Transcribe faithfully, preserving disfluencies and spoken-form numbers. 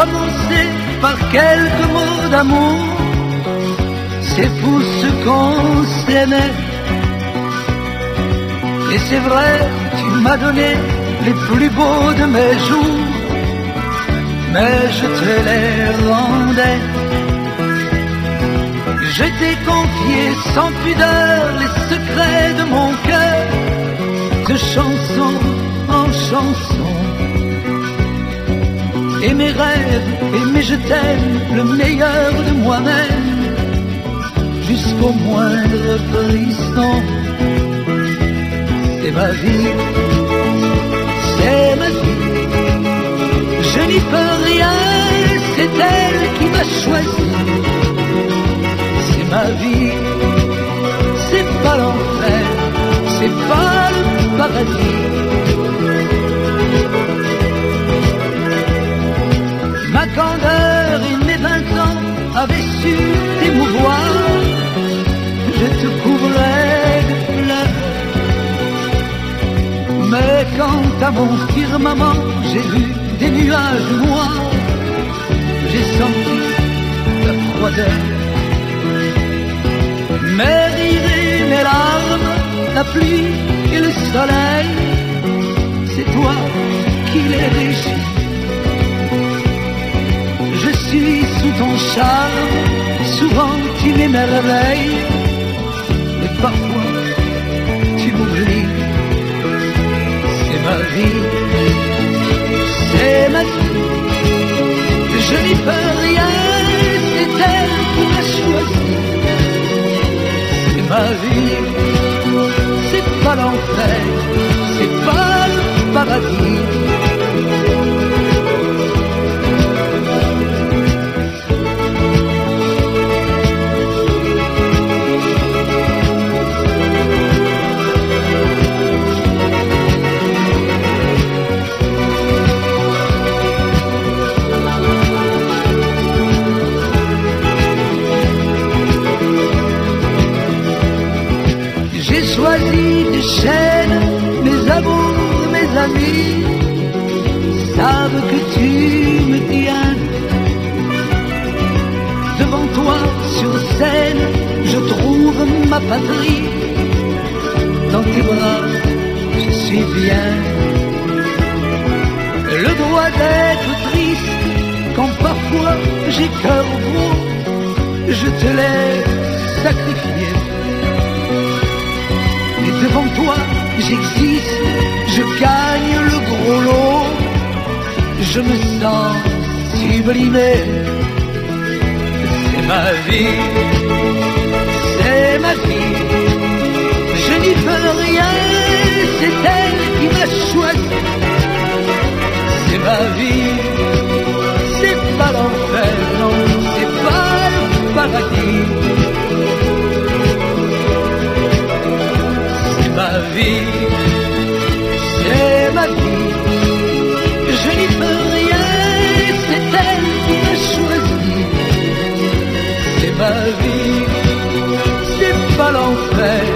commencer par quelques mots d'amour. C'est pour ce qu'on s'aimait. Et c'est vrai, tu m'as donné les plus beaux de mes jours, mais je te les rendais. Je t'ai confié sans pudeur les secrets de mon cœur, de chanson en chanson. Et mes rêves, et mes je t'aime, le meilleur de moi-même, jusqu'au moindre frisson. C'est ma vie, c'est ma vie, je n'y peux rien, c'est elle qui m'a choisi. C'est ma vie, c'est pas l'enfer, c'est pas le paradis. Ma candeur et mes vingt ans avaient su t'émouvoir, je te couvrais de fleurs. Mais quant à mon firmament, j'ai vu des nuages noirs, j'ai senti la froideur. Mes rires et mes larmes, la pluie et le soleil, c'est toi qui les régis. Je suis sous ton charme, souvent tu m'émerveilles, et parfois tu m'oublies. C'est ma vie, c'est ma vie, je n'y peux rien, c'est elle qui m'a choisi. C'est ma vie, c'est pas l'enfer, c'est pas le paradis. Choisi des chaînes, mes amours, mes amis savent que tu me tiens. Devant toi sur scène, je trouve ma patrie. Dans tes bras, je suis bien. Le droit d'être triste quand parfois j'ai cœur gros, je te l'ai sacrifié. Et devant toi, j'existe, je gagne le gros lot, je me sens sublimé. C'est ma vie, c'est ma vie, je n'y peux rien, c'est elle qui m'a choisi. C'est ma vie, c'est pas l'enfer, non, c'est pas le paradis. Ma vie, c'est ma vie, je n'y peux rien, c'est elle qui m'a choisi. C'est ma vie, c'est pas l'enfer,